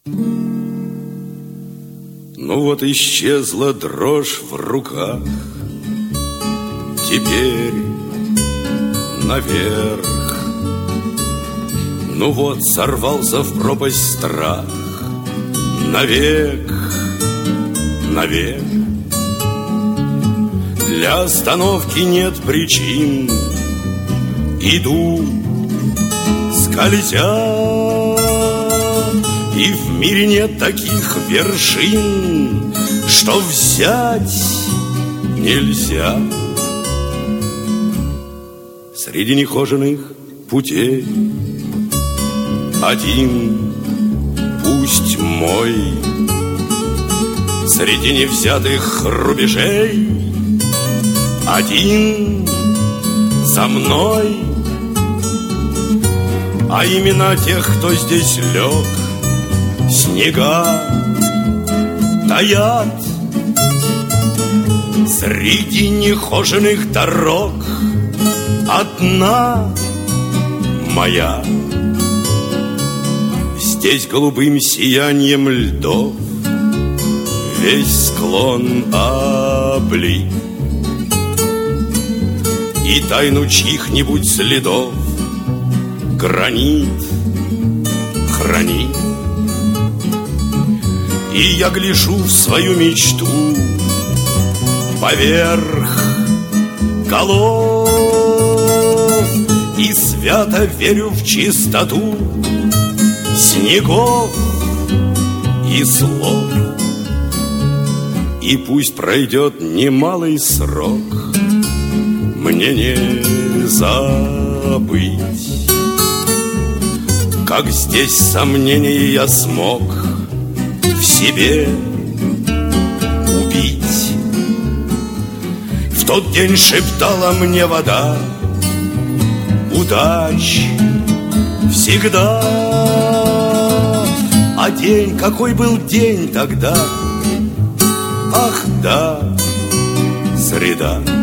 Ну вот исчезла дрожь в руках, теперь наверх. Ну вот сорвался в пропасть страх, навек, навек. Для остановки нет причин, иду, скользя, и в мире нет таких вершин, что взять нельзя. Среди нехоженных путей один, пусть мой, среди невзятых рубежей один за мной. А имена тех, кто здесь лег, снега таят. Среди нехоженных дорог одна моя. Здесь голубым сиянием льдов весь склон облит, и тайну чьих-нибудь следов гранит хранит. И я гляжу в свою мечту поверх голов и свято верю в чистоту снегов и слов. И пусть пройдет немалый срок, мне не забыть, как здесь сомнения я смог в себе убить. В тот день шептала мне вода: удач всегда. А день, какой был день тогда? Ах да, среда.